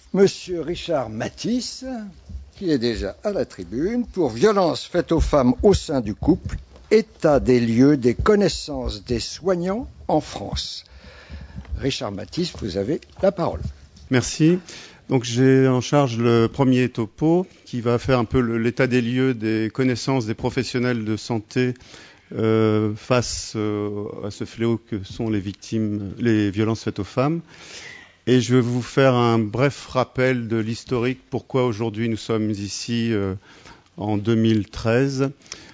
Monsieur Richard Matisse, qui est déjà à la tribune, pour violences faites aux femmes au sein du couple, état des lieux des connaissances des soignants en France. Richard Matisse, vous avez la parole. Merci. Donc j'ai en charge le premier topo qui va faire un peu l'état des lieux des connaissances des professionnels de santé face à ce fléau que sont les violences faites aux femmes. Et je vais vous faire un bref rappel de l'historique, pourquoi aujourd'hui nous sommes ici en 2013.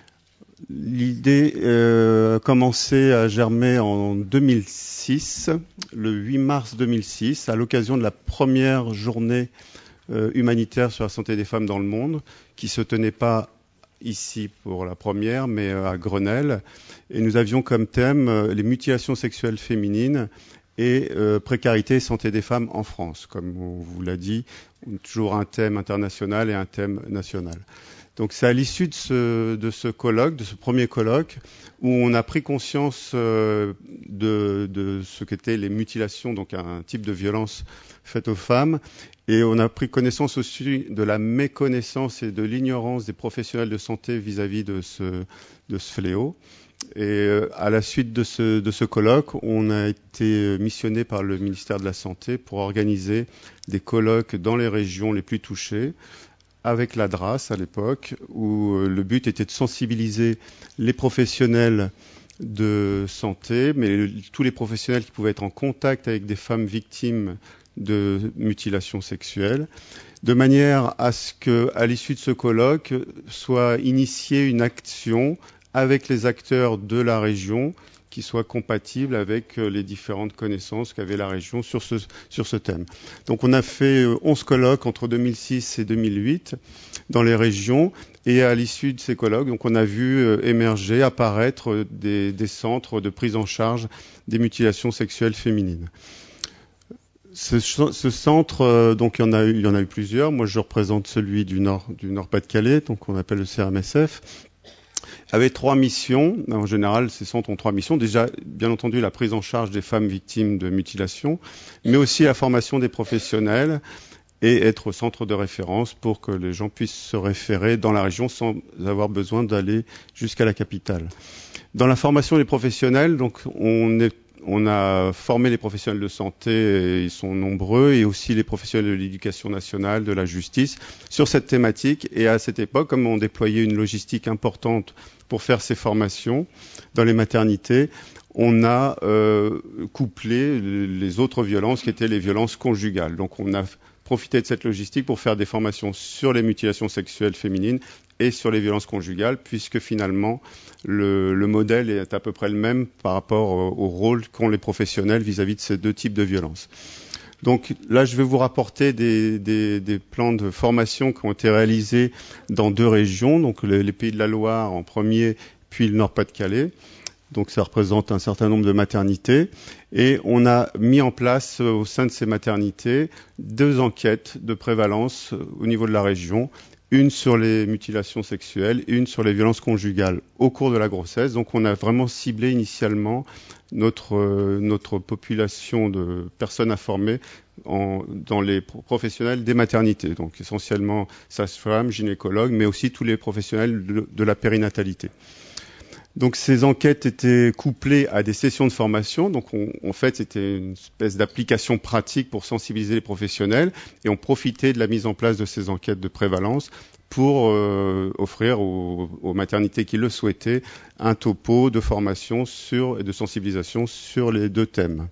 L'idée a commencé à germer en 2006, le 8 mars 2006, à l'occasion de la première journée humanitaire sur la santé des femmes dans le monde, qui se tenait pas ici pour la première, mais à Grenelle. Et nous avions comme thème les mutilations sexuelles féminines et précarité et santé des femmes en France. Comme on vous l'a dit, toujours un thème international et un thème national. Donc c'est à l'issue de ce colloque, de ce premier colloque, où on a pris conscience de ce qu'étaient les mutilations, donc un type de violence faite aux femmes, et on a pris connaissance aussi de la méconnaissance et de l'ignorance des professionnels de santé vis-à-vis de ce fléau. Et à la suite de ce colloque, on a été missionné par le ministère de la Santé pour organiser des colloques dans les régions les plus touchées, avec la DRAS à l'époque, où le but était de sensibiliser les professionnels de santé, mais tous les professionnels qui pouvaient être en contact avec des femmes victimes de mutilations sexuelles, de manière à ce qu'à l'issue de ce colloque soit initiée une action avec les acteurs de la région qui soit compatible avec les différentes connaissances qu'avait la région sur ce thème. Donc on a fait 11 colloques entre 2006 et 2008 dans les régions, et à l'issue de ces colloques, donc on a vu émerger, apparaître des centres de prise en charge des mutilations sexuelles féminines. Ce centre, donc il y en a eu plusieurs. Moi, je représente celui du Nord-Pas-de-Calais, donc on appelle le CRMSF. Avait 3 missions. En général, ces centres ont 3 missions. Déjà, bien entendu, la prise en charge des femmes victimes de mutilation, mais aussi la formation des professionnels et être centre de référence pour que les gens puissent se référer dans la région sans avoir besoin d'aller jusqu'à la capitale. Dans la formation des professionnels, donc on a formé les professionnels de santé, et ils sont nombreux, et aussi les professionnels de l'éducation nationale, de la justice, sur cette thématique. Et à cette époque, comme on déployait une logistique importante pour faire ces formations dans les maternités, on a couplé les autres violences qui étaient les violences conjugales. Donc on a profité de cette logistique pour faire des formations sur les mutilations sexuelles féminines et sur les violences conjugales, puisque finalement le modèle est à peu près le même par rapport au rôle qu'ont les professionnels vis-à-vis de ces deux types de violences. Donc là, je vais vous rapporter des plans de formation qui ont été réalisés dans 2 régions, donc les Pays de la Loire en premier, puis le Nord-Pas-de-Calais. Donc ça représente un certain nombre de maternités. Et on a mis en place au sein de ces maternités 2 enquêtes de prévalence au niveau de la région. Une sur les mutilations sexuelles et une sur les violences conjugales au cours de la grossesse. Donc on a vraiment ciblé initialement notre population de personnes informées dans les professionnels des maternités. Donc essentiellement sages-femmes, gynécologues, mais aussi tous les professionnels de la périnatalité. Donc ces enquêtes étaient couplées à des sessions de formation. Donc en fait, c'était une espèce d'application pratique pour sensibiliser les professionnels, et on profitait de la mise en place de ces enquêtes de prévalence pour offrir aux maternités qui le souhaitaient un topo de formation et de sensibilisation sur les 2 thèmes.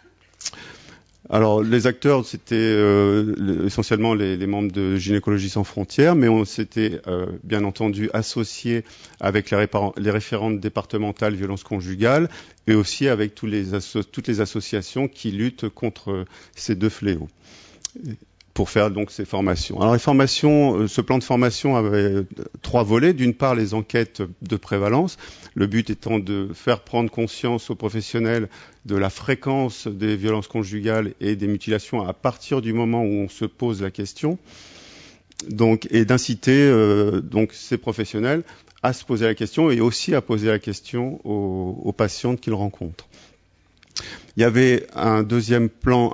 Alors, les acteurs, c'était essentiellement les membres de Gynécologie sans frontières, mais on s'était bien entendu associé avec les référentes départementales violences conjugales, et aussi avec toutes les associations qui luttent contre ces 2 fléaux, pour faire donc ces formations. Alors, ce plan de formation avait 3 volets. D'une part, les enquêtes de prévalence, le but étant de faire prendre conscience aux professionnels de la fréquence des violences conjugales et des mutilations à partir du moment où on se pose la question, donc, et d'inciter donc ces professionnels à se poser la question et aussi à poser la question aux patientes qu'ils rencontrent. Il y avait un deuxième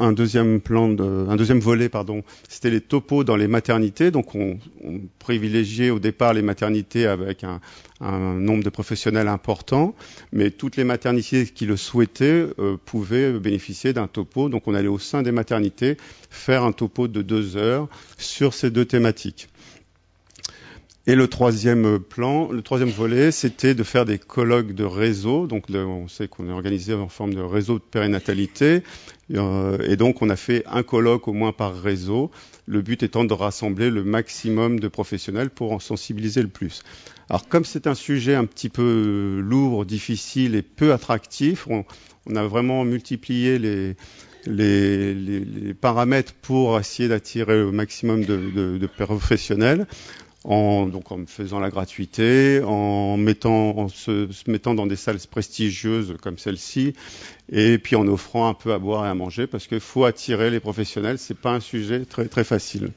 volet, c'était les topos dans les maternités. Donc, on privilégiait au départ les maternités avec un nombre de professionnels important, mais toutes les maternités qui le souhaitaient pouvaient bénéficier d'un topo. Donc, on allait au sein des maternités faire un topo de 2 heures sur ces 2 thématiques. Et le troisième volet, c'était de faire des colloques de réseau. Donc, on sait qu'on est organisé en forme de réseau de périnatalité. Et donc, on a fait un colloque au moins par réseau. Le but étant de rassembler le maximum de professionnels pour en sensibiliser le plus. Alors, comme c'est un sujet un petit peu lourd, difficile et peu attractif, on a vraiment multiplié les paramètres pour essayer d'attirer le maximum de professionnels. En faisant la gratuité, en se mettant dans des salles prestigieuses comme celle-ci, et puis en offrant un peu à boire et à manger, parce qu'il faut attirer les professionnels. C'est pas un sujet très très facile.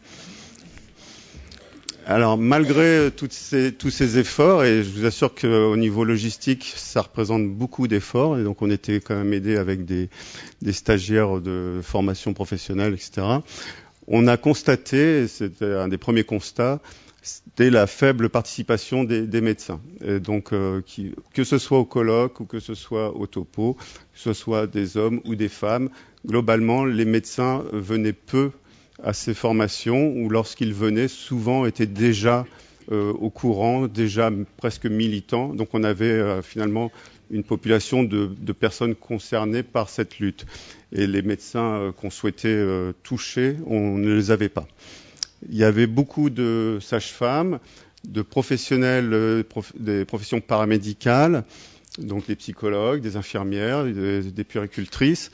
Alors malgré tous ces efforts, et je vous assure qu'au niveau logistique, ça représente beaucoup d'efforts, et donc on était quand même aidé avec des stagiaires de formation professionnelle, etc. On a constaté, c'était un des premiers constats, c'était la faible participation des médecins. Et donc, que ce soit au colloque ou que ce soit au topo, que ce soit des hommes ou des femmes, globalement, les médecins venaient peu à ces formations, ou lorsqu'ils venaient, souvent étaient déjà au courant, déjà presque militants. Donc, on avait finalement une population de personnes concernées par cette lutte. Et les médecins qu'on souhaitait toucher, on ne les avait pas. Il y avait beaucoup de sages-femmes, de professionnels des professions paramédicales, donc des psychologues, des infirmières, des puéricultrices,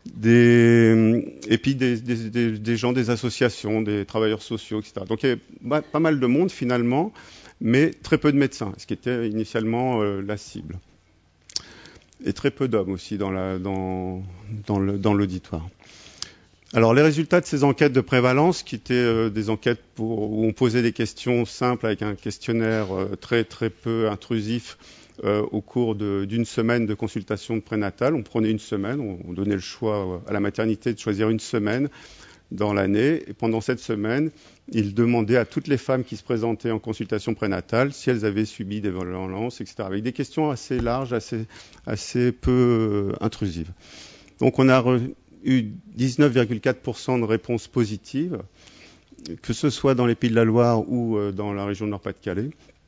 et puis des gens des associations, des travailleurs sociaux, etc. Donc il y avait pas mal de monde finalement, mais très peu de médecins, ce qui était initialement la cible. Et très peu d'hommes aussi dans l'auditoire. Alors, les résultats de ces enquêtes de prévalence, qui étaient des enquêtes où on posait des questions simples avec un questionnaire très très peu intrusif au cours d'une semaine de consultation de prénatal. On prenait une semaine, on donnait le choix à la maternité de choisir une semaine dans l'année. Et pendant cette semaine, ils demandaient à toutes les femmes qui se présentaient en consultation prénatale si elles avaient subi des violences, etc. Avec des questions assez larges, assez peu intrusives. Donc, on a eu 19,4% de réponses positives, que ce soit dans les Pays de la Loire ou dans la région de Nord-Pas-de-Calais.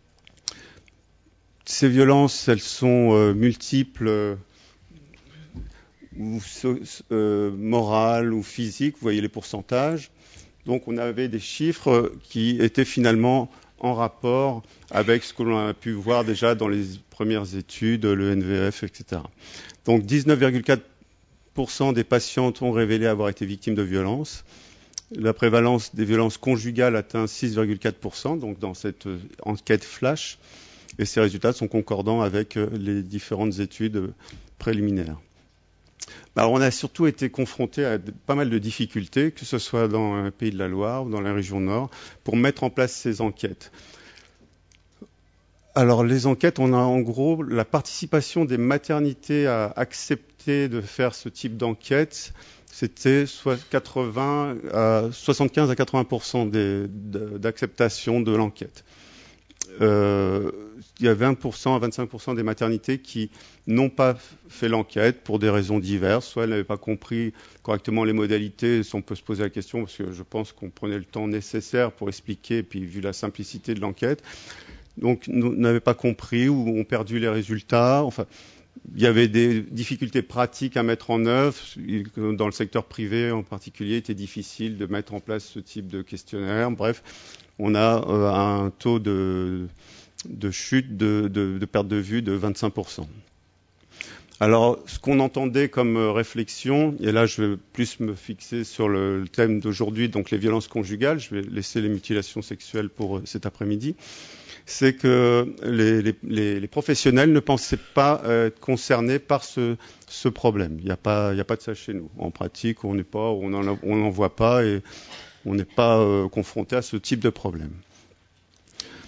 Ces violences, elles sont multiples, ou morales ou physiques, vous voyez les pourcentages. Donc on avait des chiffres qui étaient finalement en rapport avec ce que l'on a pu voir déjà dans les premières études, le NVF, etc. Donc 19,4% des patientes ont révélé avoir été victimes de violences. La prévalence des violences conjugales atteint 6,4%, donc dans cette enquête flash, et ces résultats sont concordants avec les différentes études préliminaires. Alors, on a surtout été confronté à pas mal de difficultés, que ce soit dans le Pays de la Loire ou dans la région Nord, pour mettre en place ces enquêtes. Alors, les enquêtes, on a en gros la participation des maternités à accepter de faire ce type d'enquête. C'était 75 à 80% d'acceptation de l'enquête. Il y a 20% à 25% des maternités qui n'ont pas fait l'enquête pour des raisons diverses. Soit elles n'avaient pas compris correctement les modalités, on peut se poser la question, parce que je pense qu'on prenait le temps nécessaire pour expliquer, puis vu la simplicité de l'enquête. Donc, n'avaient pas compris ou ont perdu les résultats. Enfin, il y avait des difficultés pratiques à mettre en œuvre. Dans le secteur privé en particulier, il était difficile de mettre en place ce type de questionnaire. Bref, on a un taux de chute, de perte de vue de 25%. Alors, ce qu'on entendait comme réflexion, et là je vais plus me fixer sur le thème d'aujourd'hui, donc les violences conjugales, je vais laisser les mutilations sexuelles pour cet après-midi, c'est que les professionnels ne pensaient pas être concernés par ce problème. Il n'y a pas de ça chez nous. En pratique, on n'en voit pas et on n'est pas confronté à ce type de problème.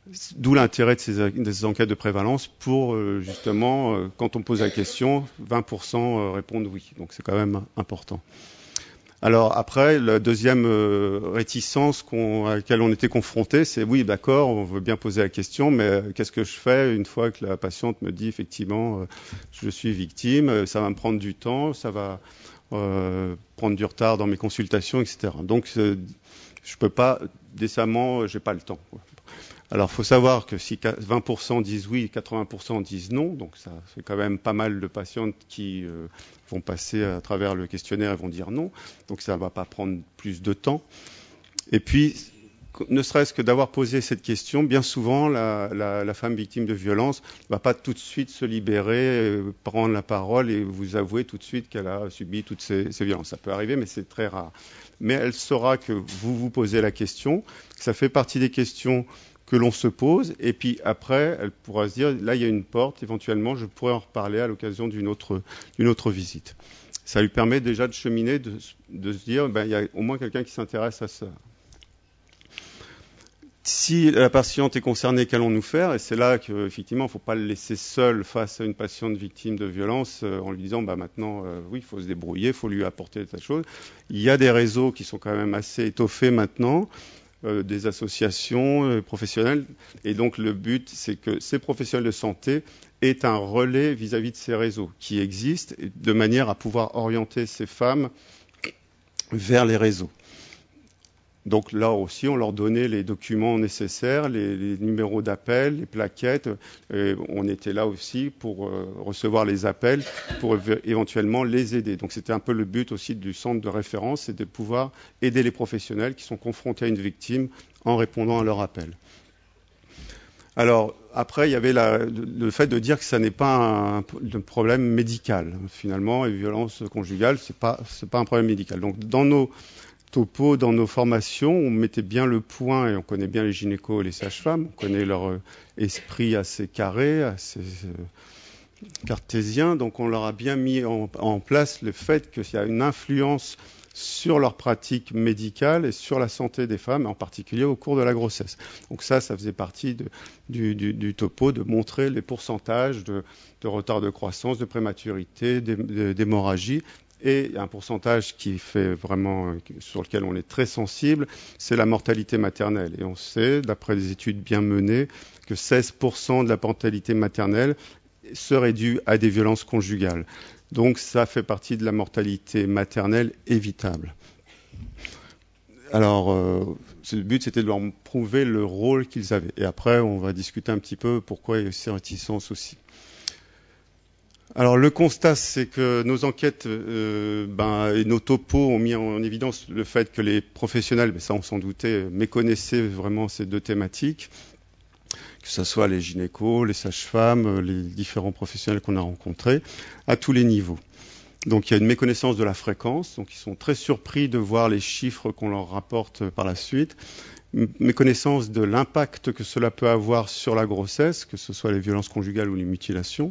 D'où l'intérêt de des enquêtes de prévalence pour, justement, quand on pose la question, 20% répondent oui. Donc c'est quand même important. Alors après, la deuxième réticence à laquelle on était confronté, c'est oui, d'accord, on veut bien poser la question, mais qu'est-ce que je fais une fois que la patiente me dit effectivement, je suis victime, ça va me prendre du temps, ça va prendre du retard dans mes consultations, etc. Donc je peux pas décemment, j'ai pas le temps. Alors, il faut savoir que si 20% disent oui, 80% disent non, donc ça fait quand même pas mal de patientes qui vont passer à travers le questionnaire et vont dire non, donc ça ne va pas prendre plus de temps. Et puis, ne serait-ce que d'avoir posé cette question, bien souvent, la femme victime de violence ne va pas tout de suite se libérer, prendre la parole et vous avouer tout de suite qu'elle a subi toutes ces violences. Ça peut arriver, mais c'est très rare. Mais elle saura que vous vous posez la question, que ça fait partie des questions que l'on se pose, et puis après, elle pourra se dire, là, il y a une porte, éventuellement, je pourrais en reparler à l'occasion d'une autre visite. Ça lui permet déjà de cheminer, de se dire, il y a au moins quelqu'un qui s'intéresse à ça. Si la patiente est concernée, qu'allons-nous faire? Et c'est là qu'effectivement, il ne faut pas le laisser seul face à une patiente victime de violence en lui disant, maintenant, oui, il faut se débrouiller, il faut lui apporter des choses. Il y a des réseaux qui sont quand même assez étoffés maintenant, des associations professionnelles. Et donc, le but, c'est que ces professionnels de santé aient un relais vis-à-vis de ces réseaux qui existent, de manière à pouvoir orienter ces femmes vers les réseaux. Donc là aussi, on leur donnait les documents nécessaires, les numéros d'appel, les plaquettes. On était là aussi pour recevoir les appels, pour éventuellement les aider. Donc c'était un peu le but aussi du centre de référence, c'est de pouvoir aider les professionnels qui sont confrontés à une victime en répondant à leur appel. Alors après, il y avait le fait de dire que ça n'est pas un problème médical. Finalement, les violences conjugales, c'est pas un problème médical. Donc dans nos topo, dans nos formations, on mettait bien le point, et on connaît bien les gynécos et les sages-femmes, on connaît leur esprit assez carré, assez cartésien, donc on leur a bien mis en place le fait qu'il y a une influence sur leur pratique médicale et sur la santé des femmes, en particulier au cours de la grossesse. Donc ça faisait partie du topo, de montrer les pourcentages de retard de croissance, de prématurité, d'hémorragie. Et un pourcentage qui fait vraiment, sur lequel on est très sensible, c'est la mortalité maternelle. Et on sait, d'après des études bien menées, que 16% de la mortalité maternelle serait due à des violences conjugales. Donc ça fait partie de la mortalité maternelle évitable. Alors, le but, c'était de leur prouver le rôle qu'ils avaient. Et après, on va discuter un petit peu pourquoi il y a ces réticences aussi. Alors le constat, c'est que nos enquêtes et nos topos ont mis en évidence le fait que les professionnels, mais ça on s'en doutait, méconnaissaient vraiment ces deux thématiques, que ce soit les gynécos, les sages-femmes, les différents professionnels qu'on a rencontrés, à tous les niveaux. Donc il y a une méconnaissance de la fréquence, donc ils sont très surpris de voir les chiffres qu'on leur rapporte par la suite, méconnaissance de l'impact que cela peut avoir sur la grossesse, que ce soit les violences conjugales ou les mutilations,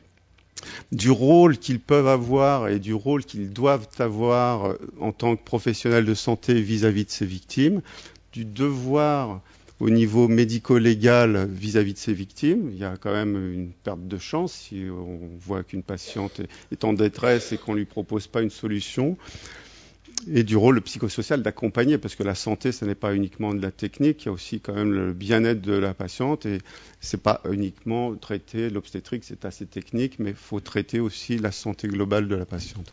du rôle qu'ils peuvent avoir et du rôle qu'ils doivent avoir en tant que professionnels de santé vis-à-vis de ces victimes, du devoir au niveau médico-légal vis-à-vis de ces victimes. Il y a quand même une perte de chance si on voit qu'une patiente est en détresse et qu'on ne lui propose pas une solution. Et du rôle psychosocial d'accompagner, parce que la santé, ce n'est pas uniquement de la technique, il y a aussi quand même le bien-être de la patiente, et c'est pas uniquement traiter l'obstétrique, c'est assez technique, mais il faut traiter aussi la santé globale de la patiente.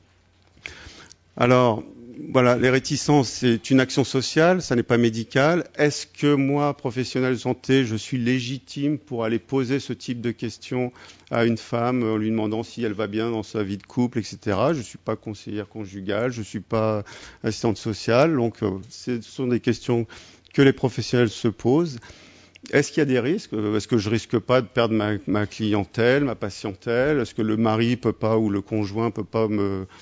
Alors, voilà, les réticences, c'est une action sociale, ça n'est pas médical. Est-ce que moi, professionnel de santé, je suis légitime pour aller poser ce type de questions à une femme en lui demandant si elle va bien dans sa vie de couple, etc. Je ne suis pas conseillère conjugale, je ne suis pas assistante sociale, donc ce sont des questions que les professionnels se posent. Est-ce qu'il y a des risques? Est-ce que je risque pas de perdre ma clientèle, ma patientèle? Est-ce que le mari peut pas ou le conjoint peut pas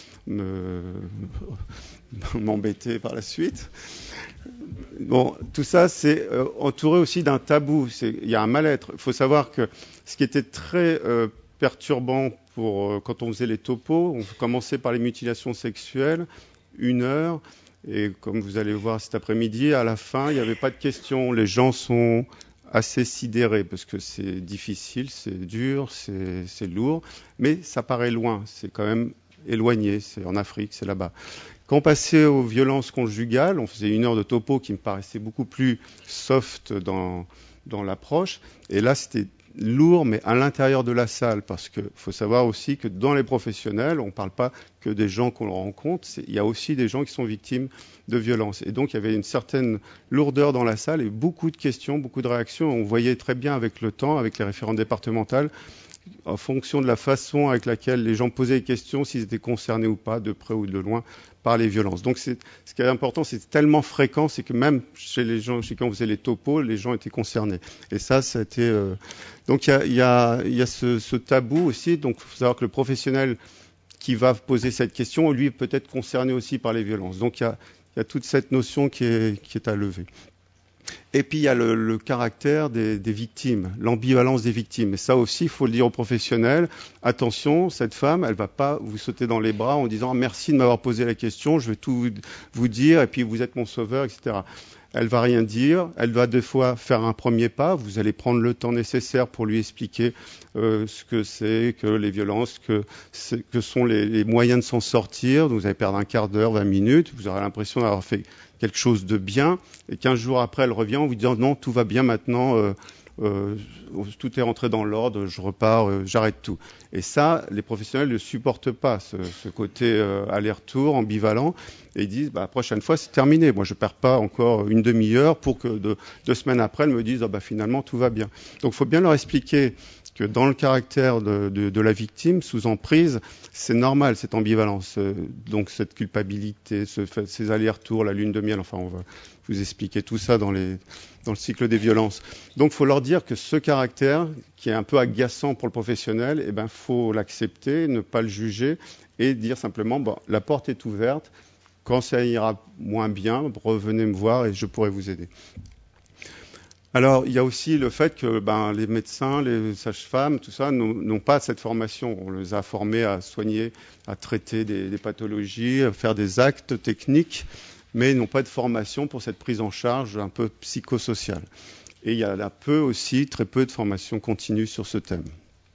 m'embêter par la suite? Bon, tout ça, c'est entouré aussi d'un tabou. Il y a un mal-être. Il faut savoir que ce qui était très perturbant quand on faisait les topos, on commençait par les mutilations sexuelles, 1 heure, et comme vous allez voir cet après-midi, à la fin, il n'y avait pas de questions. Les gens sont assez sidérés parce que c'est difficile, c'est dur, c'est lourd, mais ça paraît loin, c'est quand même éloigné, c'est en Afrique, c'est là-bas. Quand on passait aux violences conjugales, on faisait 1 heure de topo qui me paraissait beaucoup plus soft dans l'approche, et là c'était lourd, mais à l'intérieur de la salle, parce qu'il faut savoir aussi que dans les professionnels, on ne parle pas que des gens qu'on rencontre, il y a aussi des gens qui sont victimes de violences. Et donc, il y avait une certaine lourdeur dans la salle et beaucoup de questions, beaucoup de réactions. On voyait très bien avec le temps, avec les référentes départementales, en fonction de la façon avec laquelle les gens posaient les questions, s'ils étaient concernés ou pas, de près ou de loin, par les violences. Donc, ce qui est important, c'est tellement fréquent, c'est que même chez les gens, chez qui on faisait les topos, les gens étaient concernés. Et ça a été... Donc, il y a ce tabou aussi. Donc, il faut savoir que le professionnel qui va poser cette question, lui, est peut-être concerné aussi par les violences. Donc, il y a toute cette notion qui est à lever. Et puis il y a le caractère des victimes, l'ambivalence des victimes. Et ça aussi, il faut le dire aux professionnels. Attention, cette femme, elle va pas vous sauter dans les bras en disant merci de m'avoir posé la question, je vais tout vous dire, et puis vous êtes mon sauveur, etc. Elle va rien dire. Elle va des fois faire un premier pas. Vous allez prendre le temps nécessaire pour lui expliquer ce que c'est que les violences, que sont les moyens de s'en sortir. Vous allez perdre un quart d'heure, 20 minutes. Vous aurez l'impression d'avoir fait quelque chose de bien. Et 15 jours après, elle revient en vous disant non, tout va bien maintenant. Tout est rentré dans l'ordre, je repars, j'arrête tout. Et ça, les professionnels ne supportent pas, ce côté aller-retour, ambivalent, et ils disent, la prochaine fois, c'est terminé. Moi, je ne perds pas encore une demi-heure pour que 2 semaines après, elles me disent, finalement, tout va bien. Donc, il faut bien leur expliquer que dans le caractère de la victime, sous emprise, c'est normal, cette ambivalence. Donc, cette culpabilité, ces allers-retours, la lune de miel, enfin, on va vous expliquer tout ça dans le cycle des violences. Donc, il faut leur dire que ce caractère, qui est un peu agaçant pour le professionnel, faut l'accepter, ne pas le juger et dire simplement, la porte est ouverte. Quand ça ira moins bien, revenez me voir et je pourrai vous aider. Alors, il y a aussi le fait que les médecins, les sages-femmes, tout ça, n'ont pas cette formation. On les a formés à soigner, à traiter des pathologies, à faire des actes techniques, mais n'ont pas de formation pour cette prise en charge un peu psychosociale. Et il y a très peu de formation continue sur ce thème.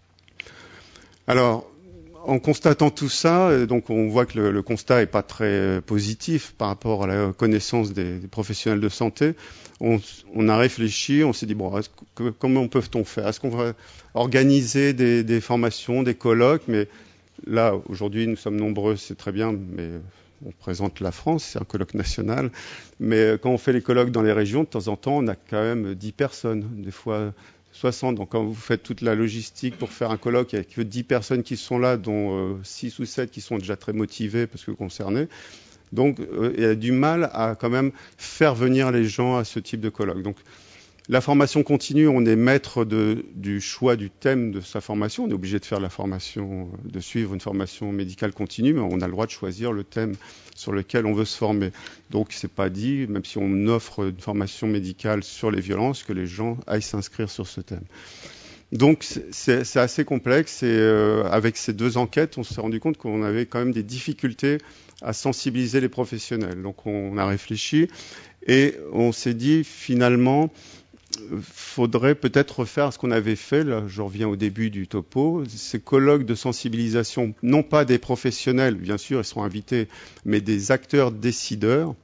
Alors, en constatant tout ça, donc on voit que le constat n'est pas très positif par rapport à la connaissance des professionnels de santé. On a réfléchi, on s'est dit, comment peut-on faire? Est-ce qu'on va organiser des formations, des colloques? Mais là, aujourd'hui, nous sommes nombreux, c'est très bien, mais on présente la France, c'est un colloque national. Mais quand on fait les colloques dans les régions, de temps en temps, on a quand même 10 personnes, des fois 60. Donc quand vous faites toute la logistique pour faire un colloque avec 10 personnes qui sont là, dont 6 ou 7 qui sont déjà très motivées parce que concernés, donc il y a du mal à quand même faire venir les gens à ce type de colloque. Donc la formation continue, on est maître du choix du thème de sa formation. On est obligé de faire la formation, de suivre une formation médicale continue, mais on a le droit de choisir le thème sur lequel on veut se former. Donc c'est pas dit, même si on offre une formation médicale sur les violences, que les gens aillent s'inscrire sur ce thème. Donc c'est assez complexe et avec ces 2 enquêtes, on s'est rendu compte qu'on avait quand même des difficultés à sensibiliser les professionnels. Donc on a réfléchi et on s'est dit finalement, faudrait peut-être refaire ce qu'on avait fait, là, je reviens au début du topo, ces colloques de sensibilisation, non pas des professionnels, bien sûr, ils seront invités, mais des acteurs décideurs,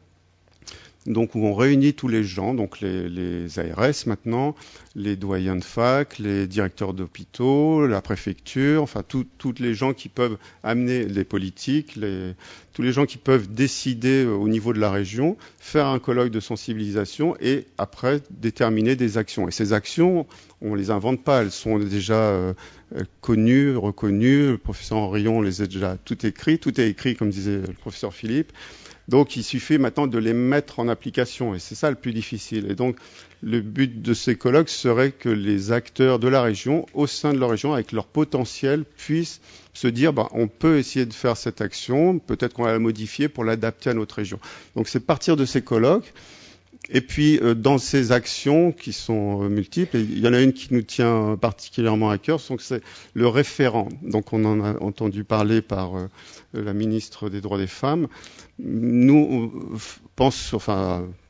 donc où on réunit tous les gens, donc les ARS maintenant, les doyens de fac, les directeurs d'hôpitaux, la préfecture, enfin tous les gens qui peuvent amener les politiques, tous les gens qui peuvent décider au niveau de la région, faire un colloque de sensibilisation et après déterminer des actions. Et ces actions, on les invente pas, elles sont déjà connues, reconnues. Le professeur Henrion les a déjà tout est écrit comme disait le professeur Philippe. Donc, il suffit maintenant de les mettre en application, et c'est ça le plus difficile. Et donc, le but de ces colloques serait que les acteurs de la région, au sein de leur région, avec leur potentiel, puissent se dire, on peut essayer de faire cette action, peut-être qu'on va la modifier pour l'adapter à notre région. Donc, c'est partir de ces colloques. Et puis, dans ces actions qui sont multiples, il y en a une qui nous tient particulièrement à cœur, donc c'est le référent. Donc, on en a entendu parler par la ministre des Droits des Femmes. Nous,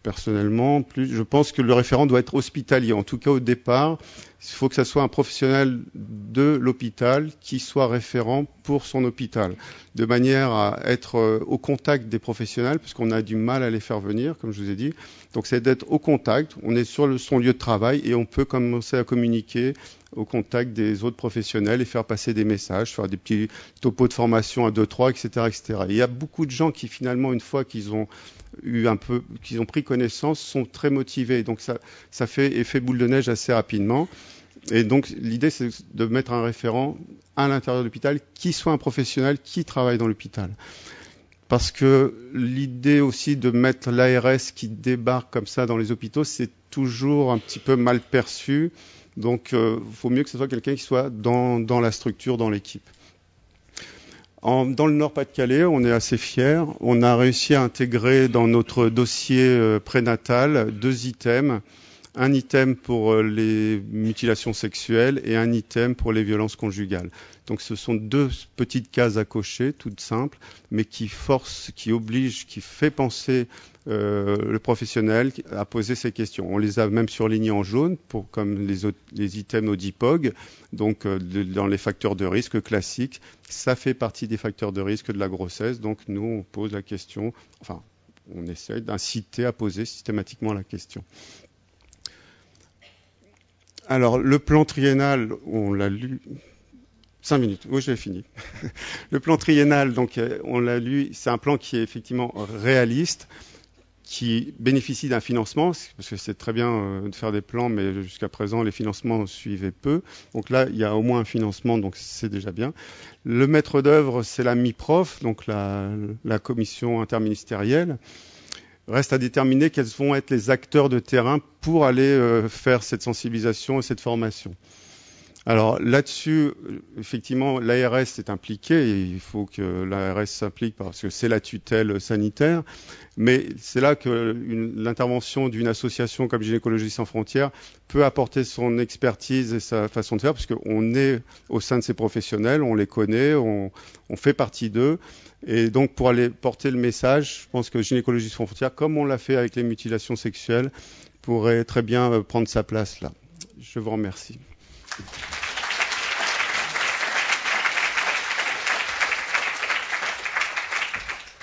personnellement. Je pense que le référent doit être hospitalier. En tout cas, au départ, il faut que ça soit un professionnel de l'hôpital qui soit référent pour son hôpital, de manière à être au contact des professionnels, parce qu'on a du mal à les faire venir, comme je vous ai dit. Donc, c'est d'être au contact. On est sur son lieu de travail et on peut commencer à communiquer au contact des autres professionnels et faire passer des messages, faire des petits topos de formation à 2-3, etc., etc. Et il y a beaucoup de gens qui, finalement, une fois qu'ils ont pris connaissance, sont très motivés. Donc, ça fait effet boule de neige assez rapidement. Et donc, l'idée, c'est de mettre un référent à l'intérieur de l'hôpital qui soit un professionnel qui travaille dans l'hôpital. Parce que l'idée aussi de mettre l'ARS qui débarque comme ça dans les hôpitaux, c'est toujours un petit peu mal perçu. Donc, il faut mieux que ce soit quelqu'un qui soit dans la structure, dans l'équipe. Dans le Nord-Pas-de-Calais, on est assez fiers. On a réussi à intégrer dans notre dossier prénatal 2 items. Un item pour les mutilations sexuelles et un item pour les violences conjugales. Donc ce sont 2 petites cases à cocher, toutes simples, mais qui obligent, qui fait penser le professionnel à poser ces questions. On les a même surlignés en jaune, comme les items au DIPOG, donc dans les facteurs de risque classiques. Ça fait partie des facteurs de risque de la grossesse, donc nous on pose la question, enfin on essaie d'inciter à poser systématiquement la question. Alors, le plan triennal, on l'a lu. 5 minutes, oui, j'ai fini. Le plan triennal, donc, on l'a lu, c'est un plan qui est effectivement réaliste, qui bénéficie d'un financement, parce que c'est très bien de faire des plans, mais jusqu'à présent, les financements suivaient peu. Donc là, il y a au moins un financement, donc c'est déjà bien. Le maître d'œuvre, c'est la MIPROF, donc la commission interministérielle. Reste à déterminer quels vont être les acteurs de terrain pour aller faire cette sensibilisation et cette formation. Alors là-dessus, effectivement, l'ARS est impliquée, et il faut que l'ARS s'implique parce que c'est la tutelle sanitaire, mais c'est là que l'intervention d'une association comme Gynécologie sans frontières peut apporter son expertise et sa façon de faire, parce qu'on est au sein de ces professionnels, on les connaît, on fait partie d'eux. Et donc, pour aller porter le message, je pense que Gynécologie sans frontières, comme on l'a fait avec les mutilations sexuelles, pourrait très bien prendre sa place là. Je vous remercie.